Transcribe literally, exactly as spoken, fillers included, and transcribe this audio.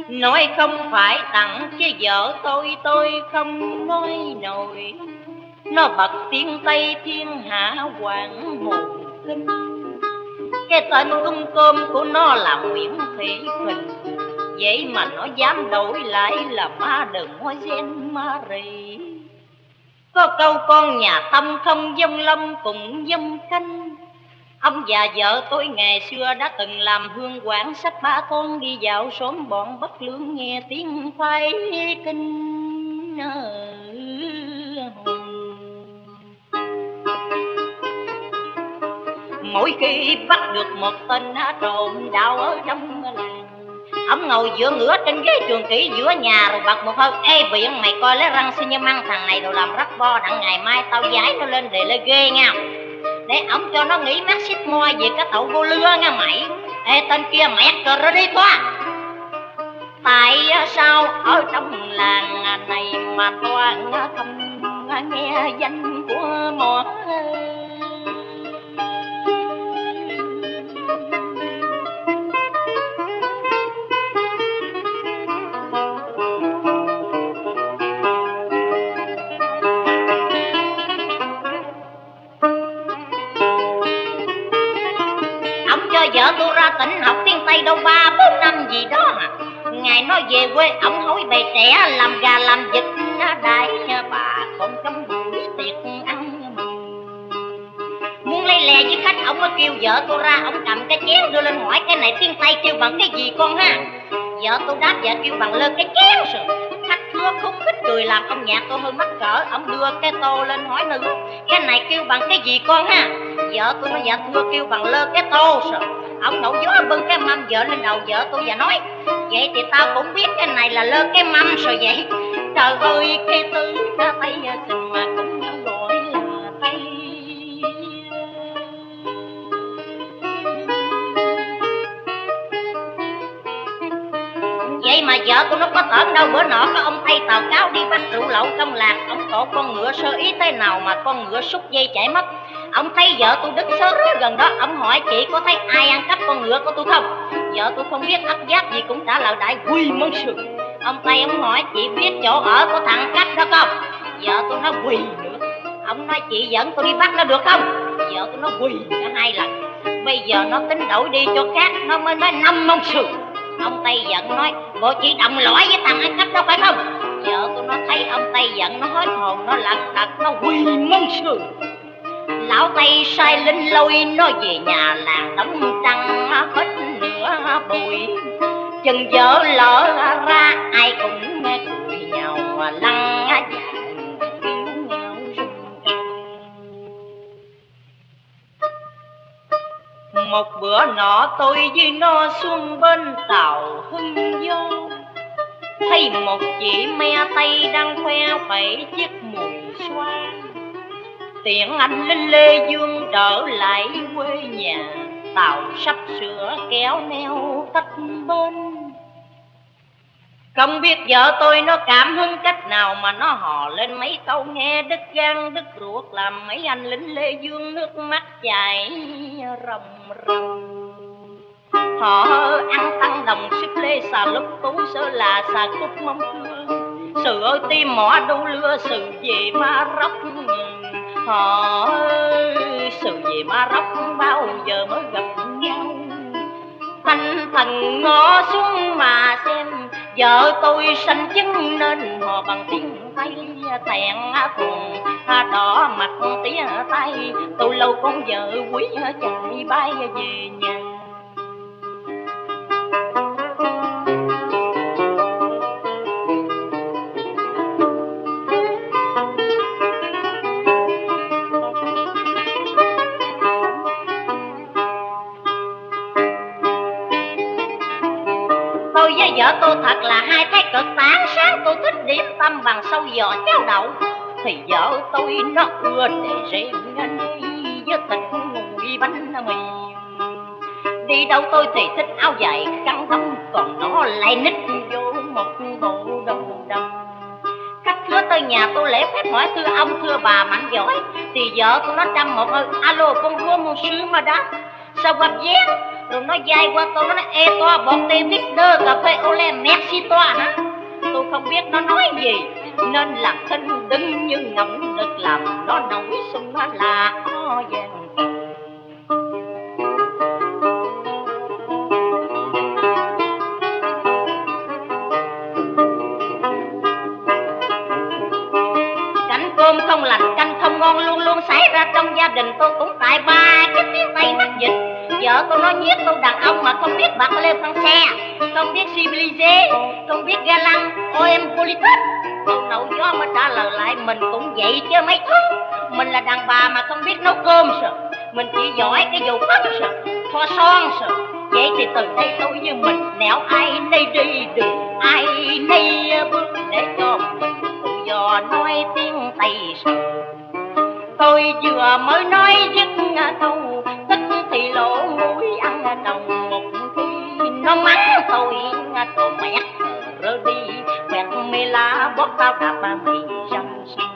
Nói không phải tặng chứ vợ tôi tôi không nói nổi. Nó bật tiếng Tây thiên hạ hoàng hồn kinh. Cái tên cung cơm của nó là Nguyễn Thị Phình. Vậy mà nó dám đổi lại là ma đừng hoa gen ma rì. Có câu con nhà Tâm không dông lâm cũng dông canh. Ông và vợ tôi ngày xưa đã từng làm hương quản, sách ba con đi dạo xóm bọn bất lương nghe tiếng phái kinh. Mỗi khi bắt được một tên trộm đạo ở trong làng, ông ngồi giữa ngửa trên ghế trường kỷ giữa nhà rồi bật một hơi: ê biển, mày coi lấy răng xi nhâm ăn thằng này đồ làm rắc bo, đặng ngày mai tao giải nó lên để lên ghê nha. Để ổng cho nó nghĩ mát xích moi về cái tàu vô lưa nha mày. Ê tên kia mẹ cờ ra đi toa. Tại sao ở trong làng này mà toàn không nghe danh của mỏ. Vợ tôi ra tỉnh học tiếng Tây đâu ba bốn năm gì đó mà. Ngày nó về quê ổng hối bề trẻ làm gà làm vịt đại bà còn trong buổi tiệc ăn mừng. Muốn lấy lè với khách ổng mới kêu vợ tôi ra, ổng cầm cái chén đưa lên hỏi cái này tiếng Tây kêu bằng cái gì con ha. Vợ tôi đáp dạ kêu bằng lơ cái chén rồi. Khách thưa khúc khích cười làm ông nhạc tôi hơi mắc cỡ. Ổng đưa cái tô lên hỏi nữa cái này kêu bằng cái gì con ha. Vợ tôi nói dạ thưa kêu bằng lơ cái tô rồi. Ông nổ gió bưng cái mâm vợ lên đầu vợ tôi và nói vậy thì tao cũng biết cái này là lơ cái mâm rồi vậy. Trời ơi cái tư ra tay tình mà cũng gọi là tay. Vậy mà vợ tôi nó có tởn đâu. Bữa nọ có ông Tây tàu cáo đi bắt rượu lậu trong làng. Ông cột con ngựa sơ ý thế nào mà con ngựa xúc dây chạy mất. Ông thấy vợ tôi đứng sớ rứa gần đó. Ông hỏi chị có thấy ai ăn cắp con ngựa của tôi không. Vợ tôi không biết ấp giáp gì cũng trả lời đại quy món sườn. Ông Tây ông hỏi chị biết chỗ ở của thằng cắp đó không. Vợ tôi nói quỳ nữa. Ông nói chị dẫn tôi đi bắt nó được không. Vợ tôi nói quỳ cả hai lần. Bây giờ nó tính đổi đi chỗ khác nó mới nói năm mông sườn. Ông Tây giận nói bộ chị đồng lõi với thằng ăn cắp đó phải không. Vợ tôi nó thấy ông Tây giận nó hết hồn, nó lật đật nó quỳ mông sườn. Lão Tây sai linh lôi nó về nhà làng đóng trăng hết nửa bụi. Chừng vợ lỡ ra ai cũng nghe cười nhau mà lăn vàng kêu nhau rung rung. Một bữa nọ tôi với nó xuống bên tàu Hưng Vô, thấy một chị me Tây đang khoe phẩy chiếc mùi xoa. Tiện anh Linh Lê Dương trở lại quê nhà, tàu sắp sửa kéo neo cách bên. Không biết vợ tôi nó cảm hứng cách nào mà nó hò lên mấy câu nghe đứt gan đứt ruột, làm mấy anh lính Lê Dương nước mắt chảy ròng ròng. Họ ăn tăng đồng xích lê xà lúc tú sơ là xà cúc mông thương, sự ơi tim mỏ đu lưa sự về ma róc. Họ ơi, sự gì mà róc bao giờ mới gặp nhau. Thanh thần ngó xuống mà xem, vợ tôi sanh chứng nên họ bằng tiếng Tây thẹn thùng đỏ mặt tía tay. Tôi lâu con vợ quý chạy bay về nhà. Với vợ tôi thật là hai thái cực tán. Sáng tôi thích điểm tâm bằng sâu giò cháo đậu, thì vợ tôi nó ưa để rèn nhanh với thịt nguội bánh mì. Đi đâu tôi thì thích áo dài căng tông, còn nó lại nít vô một bộ đồ đầm. Khách khứa tới nhà tôi lễ phép hỏi thưa ông thưa bà mạnh giỏi, thì vợ tôi nó trăm một hơi alo con cô một sư mà đáp. Sao gặp giếng Rồi nó dai qua tôi, nó nói ê toa bọt tê Victor cà phê ole merci toa hả. Tôi không biết nó nói gì nên là khinh đứng như ngọng được làm nó nổi sung nó là ho vàng. Canh cơm không lành, canh không ngon luôn luôn xảy ra trong gia đình tôi cũng tại ba cái tiếng Tây mắc dịch. Vợ tôi nói nhiếc tôi đàn ông mà không biết bạc lê français, không biết civilisé, không biết ga lăng, ô em politique. Ông nội gió mới trả lời lại mình cũng vậy chứ mấy thứ. Mình là đàn bà mà không biết nấu cơm sao. Mình chỉ giỏi cái vụ phấn sao, thoa son sao. Vậy thì từ đây tôi với mình nẻo ai nấy đi đường, ai nấy bước để cho mình tự do nói tiếng Tây sao. Tôi vừa mới nói dứt câu tức thì lỗ mũi ăn đồng một khi nó mắng tôi đồ mẹ rơ đi quẹt mê lá bóp tao đạp mày răng.